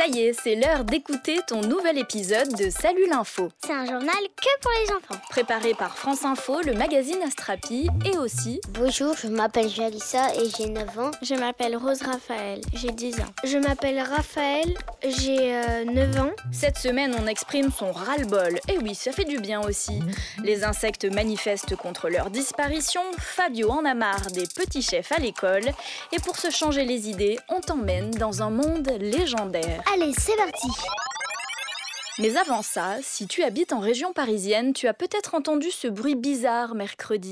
y est, c'est l'heure d'écouter ton nouvel épisode de Salut l'info. C'est un journal que pour les enfants. Préparé par France Info, le magazine Astrapi et aussi... Bonjour, je m'appelle Jalissa et j'ai 9 ans. Je m'appelle Rose Raphaël, j'ai 10 ans. Je m'appelle Raphaël, j'ai 9 ans. Cette semaine, on exprime son ras-le-bol. Et oui, ça fait du bien aussi. Les insectes manifestent contre leur disparition, Fabio en a marre des petits chefs à l'école. Et pour se changer les idées, on t'emmène dans un monde légendaire. Allez, c'est parti! Mais avant ça, si tu habites en région parisienne, tu as peut-être entendu ce bruit bizarre mercredi.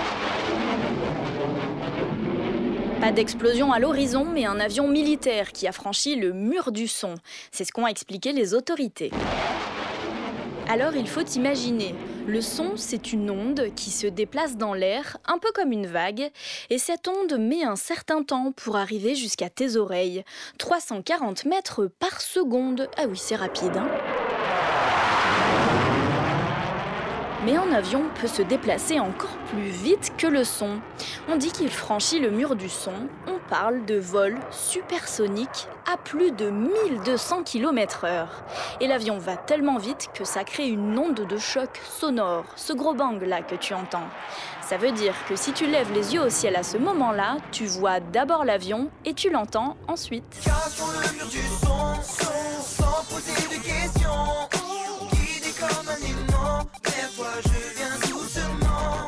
Pas d'explosion à l'horizon, mais un avion militaire qui a franchi le mur du son. C'est ce qu'ont expliqué les autorités. Alors il faut imaginer, le son c'est une onde qui se déplace dans l'air, un peu comme une vague, et cette onde met un certain temps pour arriver jusqu'à tes oreilles. 340 mètres par seconde, ah oui c'est rapide hein. Mais un avion peut se déplacer encore plus vite que le son. On dit qu'il franchit le mur du son. On parle de vol supersonique à plus de 1200 km/h. Et l'avion va tellement vite que ça crée une onde de choc sonore, ce gros bang là que tu entends. Ça veut dire que si tu lèves les yeux au ciel à ce moment-là, tu vois d'abord l'avion et tu l'entends ensuite. Cassons le mur du son, sans poser de questions. Guidé comme un aimant, vers toi je viens doucement.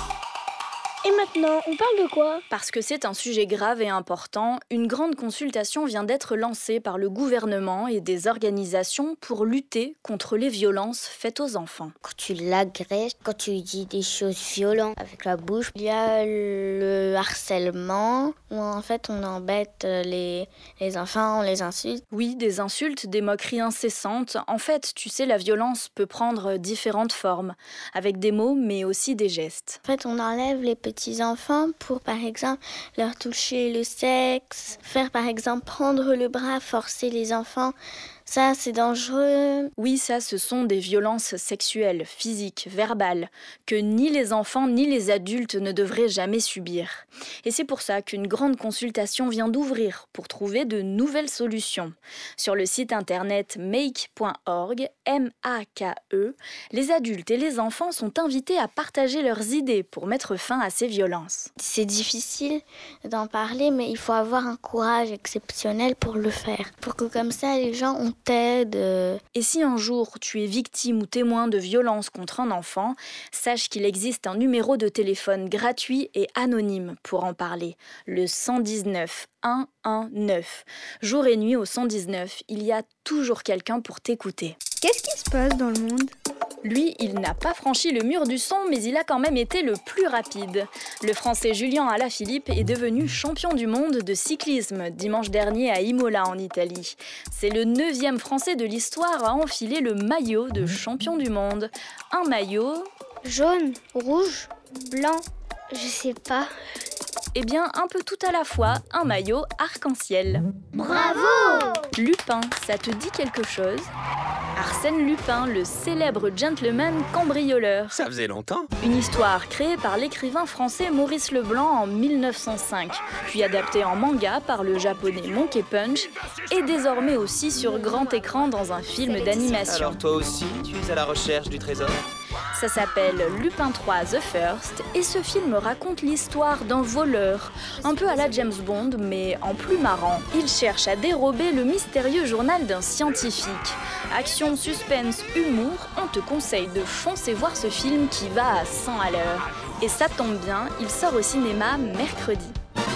Et maintenant, on parle de quoi? Parce que c'est un sujet grave et important, une grande consultation vient d'être lancée par le gouvernement et des organisations pour lutter contre les violences faites aux enfants. Quand tu l'agresses, quand tu dis des choses violentes avec la bouche, il y a le harcèlement, où en fait on embête les enfants, on les insulte. Oui, des insultes, des moqueries incessantes. En fait, tu sais, la violence peut prendre différentes formes, avec des mots mais aussi des gestes. En fait, on enlève les petits enfants pour, par exemple, leur toucher le sexe, faire, par exemple, prendre le bras, forcer les enfants. Ça, c'est dangereux. Oui, ça, ce sont des violences sexuelles, physiques, verbales, que ni les enfants ni les adultes ne devraient jamais subir. Et c'est pour ça qu'une grande consultation vient d'ouvrir pour trouver de nouvelles solutions. Sur le site internet make.org, M-A-K-E, les adultes et les enfants sont invités à partager leurs idées pour mettre fin à ces violences. C'est difficile d'en parler, mais il faut avoir un courage exceptionnel pour le faire. Pour que comme ça, les gens t'aide. Et si un jour tu es victime ou témoin de violences contre un enfant, sache qu'il existe un numéro de téléphone gratuit et anonyme pour en parler, le 119 119. Jour et nuit au 119, il y a toujours quelqu'un pour t'écouter. Qu'est-ce qui se passe dans le monde? Lui, il n'a pas franchi le mur du son, mais il a quand même été le plus rapide. Le Français Julien Alaphilippe est devenu champion du monde de cyclisme dimanche dernier à Imola en Italie. C'est le 9e Français de l'histoire à enfiler le maillot de champion du monde. Un maillot... Jaune, rouge, blanc, je sais pas. Eh bien, un peu tout à la fois, un maillot arc-en-ciel. Bravo! Lupin, ça te dit quelque chose ? Arsène Lupin, le célèbre gentleman cambrioleur. Ça faisait longtemps. Une histoire créée par l'écrivain français Maurice Leblanc en 1905, puis adaptée en manga par le japonais Monkey Punch, et désormais aussi sur grand écran dans un film d'animation. Alors toi aussi, tu es à la recherche du trésor ? Ça s'appelle Lupin III The First et ce film raconte l'histoire d'un voleur, un peu à la James Bond mais en plus marrant. Il cherche à dérober le mystérieux journal d'un scientifique. Action, suspense, humour, on te conseille de foncer voir ce film qui va à 100 à l'heure. Et ça tombe bien, il sort au cinéma mercredi.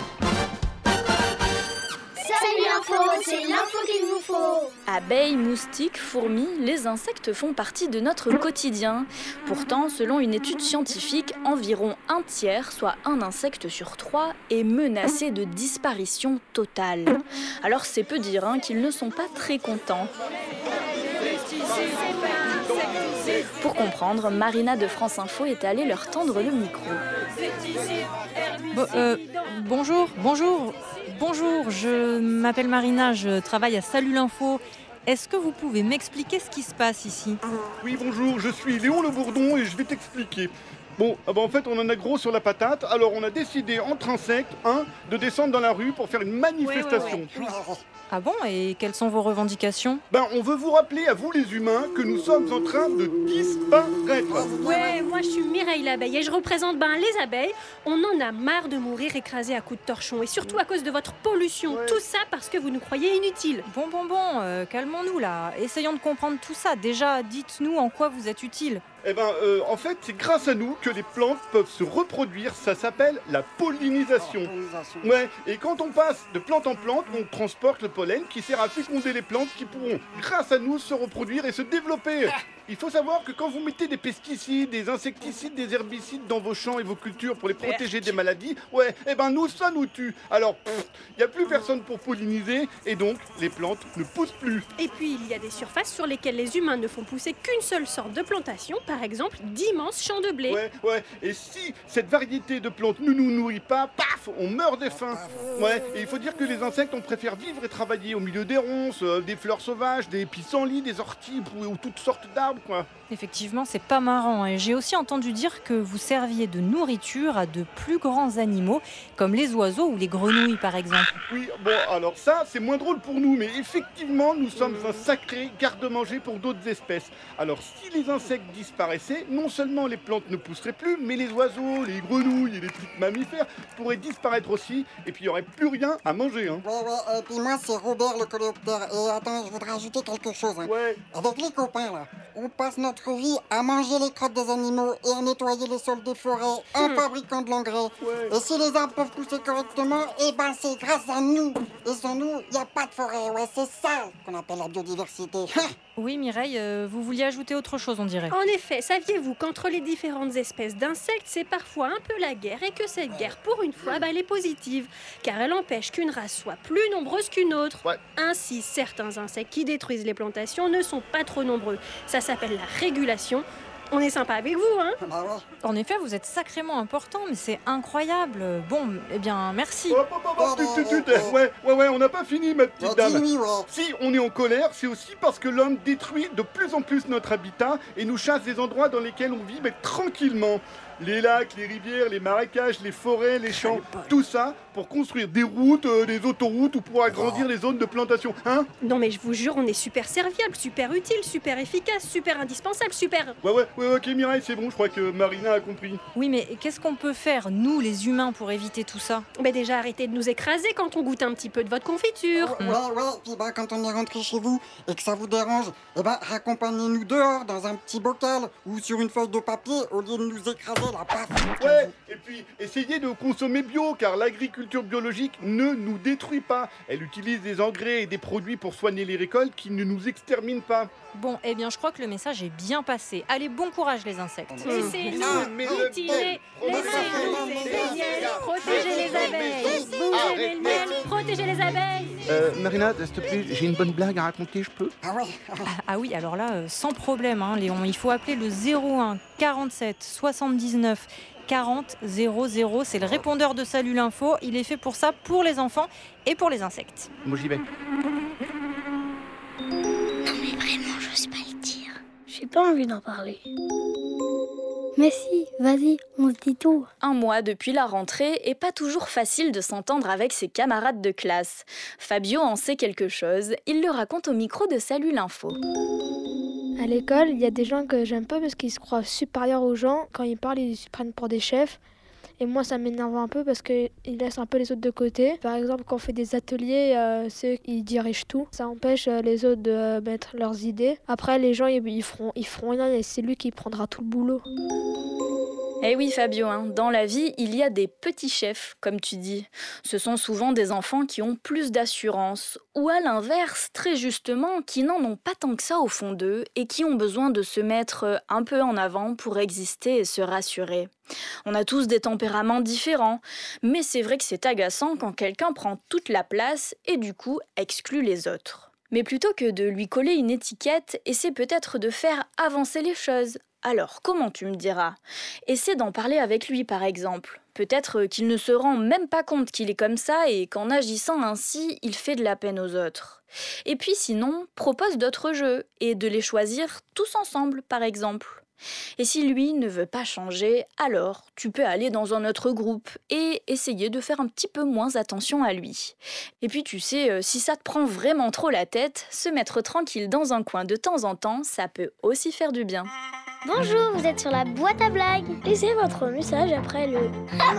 C'est l'info qu'il vous faut. Abeilles, moustiques, fourmis, les insectes font partie de notre quotidien. Pourtant, selon une étude scientifique, environ un tiers, soit un insecte sur 3, est menacé de disparition totale. Alors c'est peu dire qu'ils ne sont pas très contents. Pour comprendre, Marina de France Info est allée leur tendre le micro. Bonjour, je m'appelle Marina, je travaille à Salut l'info. Est-ce que vous pouvez m'expliquer ce qui se passe ici ? Oui, bonjour, je suis Léon Le Bourdon et je vais t'expliquer. Bon, en fait, on en a gros sur la patate, alors on a décidé entre insectes, de descendre dans la rue pour faire une manifestation. Oui. Ah bon? Et quelles sont vos revendications? On veut vous rappeler à vous les humains que nous sommes en train de disparaître. Ouais, moi je suis Mireille l'abeille et je représente les abeilles. On en a marre de mourir écrasés à coups de torchon et surtout à cause de votre pollution. Ouais. Tout ça parce que vous nous croyez inutiles. Bon, calmons-nous là. Essayons de comprendre tout ça. Déjà, dites-nous en quoi vous êtes utile. En fait, c'est grâce à nous que les plantes peuvent se reproduire. Ça s'appelle la pollinisation. Ouais, et quand on passe de plante en plante, on transporte le pollen qui sert à féconder les plantes qui pourront, grâce à nous, se reproduire et se développer. Il faut savoir que quand vous mettez des pesticides, des insecticides, des herbicides dans vos champs et vos cultures pour les protéger des maladies, nous, ça nous tue. Alors, il n'y a plus personne pour polliniser et donc les plantes ne poussent plus. Et puis il y a des surfaces sur lesquelles les humains ne font pousser qu'une seule sorte de plantation, par exemple d'immenses champs de blé. Ouais, et si cette variété de plantes ne nous nourrit pas, paf, on meurt de faim. Ouais, et il faut dire que les insectes, on préfère vivre et travailler au milieu des ronces, des fleurs sauvages, des pissenlits, des orties ou toutes sortes d'arbres, quoi. Effectivement, c'est pas marrant. Et j'ai aussi entendu dire que vous serviez de nourriture à de plus grands animaux, comme les oiseaux ou les grenouilles, par exemple. Oui, alors ça, c'est moins drôle pour nous, mais effectivement, nous sommes un sacré garde-manger pour d'autres espèces. Alors, si les insectes disparaissaient, non seulement les plantes ne pousseraient plus, mais les oiseaux, les grenouilles et les petits mammifères pourraient disparaître aussi, et puis il n'y aurait plus rien à manger. Hein. Ouais, et puis moi, c'est Robert le coléoptère. Et attends, je voudrais ajouter quelque chose. Hein. Ouais. Avec les copains, là, on passe notre vie à manger les crottes des animaux et à nettoyer les sols des forêts en fabriquant de l'engrais. Ouais. Et si les arbres peuvent pousser correctement, c'est grâce à nous. Et sans nous, il n'y a pas de forêt. Ouais, c'est ça qu'on appelle la biodiversité. Oui, Mireille, vous vouliez ajouter autre chose, on dirait. En effet, saviez-vous qu'entre les différentes espèces d'insectes, c'est parfois un peu la guerre et que cette guerre, pour une fois, elle est positive, car elle empêche qu'une race soit plus nombreuse qu'une autre. Ouais. Ainsi, certains insectes qui détruisent les plantations ne sont pas trop nombreux. Ça s'appelle la régulation. On est sympa avec vous, hein? En effet, vous êtes sacrément important, mais c'est incroyable. Bon, eh bien, merci. Ouais, on n'a pas fini, ma petite dame. Dis-lui, ouais. Si on est en colère, c'est aussi parce que l'homme détruit de plus en plus notre habitat et nous chasse des endroits dans lesquels on vit, mais tranquillement. Les lacs, les rivières, les marécages, les forêts, les champs, tout ça pour construire des routes, des autoroutes ou pour agrandir les zones de plantation, hein? Non mais je vous jure, on est super serviable, super utile, super efficace, super indispensable, super... Ouais, ok Mireille, c'est bon, je crois que Marina a compris. Oui, mais qu'est-ce qu'on peut faire, nous, les humains, pour éviter tout ça? Mais déjà, arrêtez de nous écraser quand on goûte un petit peu de votre confiture. Ouais, puis quand on est rentré chez vous et que ça vous dérange, raccompagnez-nous dehors dans un petit bocal ou sur une feuille de papier au lieu de nous écraser la paf. Ouais, et puis essayez de consommer bio car l'agriculture biologique ne nous détruit pas. Elle utilise des engrais et des produits pour soigner les récoltes qui ne nous exterminent pas. Bon, eh bien, je crois que le message est bien passé. Allez, bon courage, les insectes. Laissez-nous utiler, laissez-nous essayer, protégez les abeilles, bougez le miel, protégez les abeilles. Marina, s'il te plaît, j'ai une bonne blague à raconter, je peux? Ah oui, alors là, sans problème, hein, Léon. Il faut appeler le 01 47 79 40 00. C'est le répondeur de Salut l'Info. Il est fait pour ça, pour les enfants et pour les insectes. Moi, j'y vais. Non mais vraiment, j'ose pas le dire. J'ai pas envie d'en parler. Mais si, vas-y, on se dit tout. Un mois depuis la rentrée et pas toujours facile de s'entendre avec ses camarades de classe. Fabio en sait quelque chose, il le raconte au micro de Salut l'Info. À l'école, il y a des gens que j'aime pas parce qu'ils se croient supérieurs aux gens. Quand ils parlent, ils se prennent pour des chefs. Et moi, ça m'énerve un peu parce qu'ils laissent un peu les autres de côté. Par exemple, quand on fait des ateliers, ceux qui dirigent tout. Ça empêche les autres de mettre leurs idées. Après, les gens, ils feront rien et c'est lui qui prendra tout le boulot. Eh oui Fabio, dans la vie, il y a des petits chefs, comme tu dis. Ce sont souvent des enfants qui ont plus d'assurance, ou à l'inverse, très justement, qui n'en ont pas tant que ça au fond d'eux et qui ont besoin de se mettre un peu en avant pour exister et se rassurer. On a tous des tempéraments différents, mais c'est vrai que c'est agaçant quand quelqu'un prend toute la place et du coup exclut les autres. Mais plutôt que de lui coller une étiquette, essaie peut-être de faire avancer les choses. Alors, comment tu me diras? Essaie d'en parler avec lui, par exemple. Peut-être qu'il ne se rend même pas compte qu'il est comme ça et qu'en agissant ainsi, il fait de la peine aux autres. Et puis sinon, propose d'autres jeux et de les choisir tous ensemble, par exemple. Et si lui ne veut pas changer, alors tu peux aller dans un autre groupe et essayer de faire un petit peu moins attention à lui. Et puis tu sais, si ça te prend vraiment trop la tête, se mettre tranquille dans un coin de temps en temps, ça peut aussi faire du bien. Bonjour, vous êtes sur la boîte à blagues. Laissez votre message après le...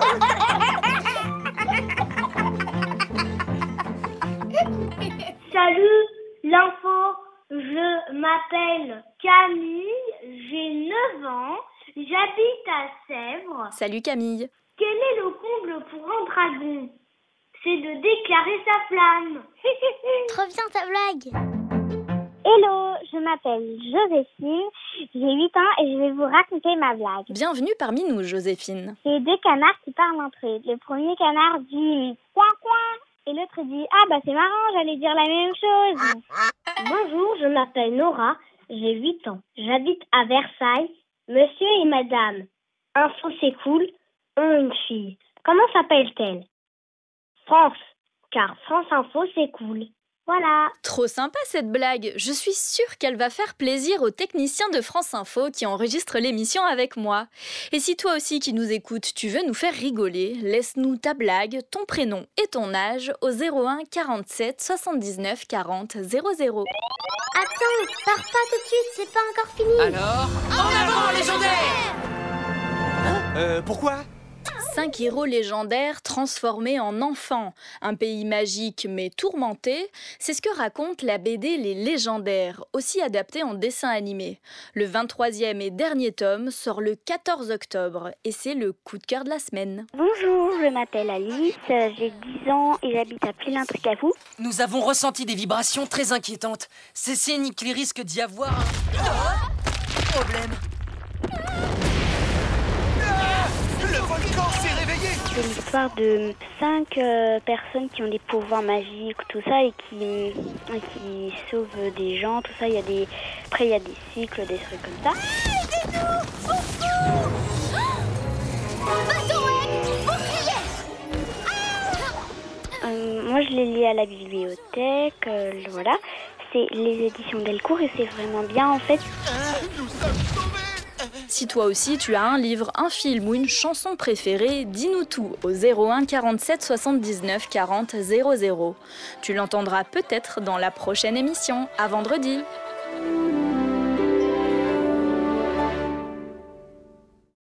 Salut, l'info. Je m'appelle Camille, j'ai 9 ans, j'habite à Sèvres. Salut Camille. Quel est le comble pour un dragon? C'est de déclarer sa flamme. Trop bien ta blague. Hello, je m'appelle Joséphine, j'ai 8 ans et je vais vous raconter ma blague. Bienvenue parmi nous, Joséphine. C'est 2 canards qui parlent entre eux. Le premier canard dit « coin coin » et l'autre dit « ah bah c'est marrant, j'allais dire la même chose ». Bonjour, je m'appelle Nora, j'ai 8 ans. J'habite à Versailles. Monsieur et madame, Info c'est cool, ont une fille. Comment s'appelle-t-elle? France, car France Info c'est cool. Voilà. Trop sympa cette blague. Je suis sûre qu'elle va faire plaisir aux techniciens de France Info qui enregistrent l'émission avec moi. Et si toi aussi qui nous écoutes, tu veux nous faire rigoler, laisse-nous ta blague, ton prénom et ton âge au 01 47 79 40 00. Attends, pars pas tout de suite, c'est pas encore fini. Alors, en avant légendaire! Pourquoi? 5 héros légendaires transformés en enfants. Un pays magique mais tourmenté, c'est ce que raconte la BD Les Légendaires, aussi adaptée en dessin animé. Le 23e et dernier tome sort le 14 octobre et c'est le coup de cœur de la semaine. Bonjour, je m'appelle Alice, j'ai 10 ans et j'habite à Plélin-Tricavou. Nous avons ressenti des vibrations très inquiétantes. C'est signe qu'il risque d'y avoir un problème. Le volcan s'est réveillé! C'est l'histoire de 5 personnes qui ont des pouvoirs magiques, tout ça, et qui sauvent des gens, tout ça. Après, il y a des cycles, des trucs comme ça. Aidez-nous! Au secours! Moi, je l'ai lu à la bibliothèque, voilà. C'est les éditions Delcourt et c'est vraiment bien, en fait. Nous sommes sauvés! Si toi aussi tu as un livre, un film ou une chanson préférée, dis-nous tout au 01 47 79 40 00. Tu l'entendras peut-être dans la prochaine émission. À vendredi.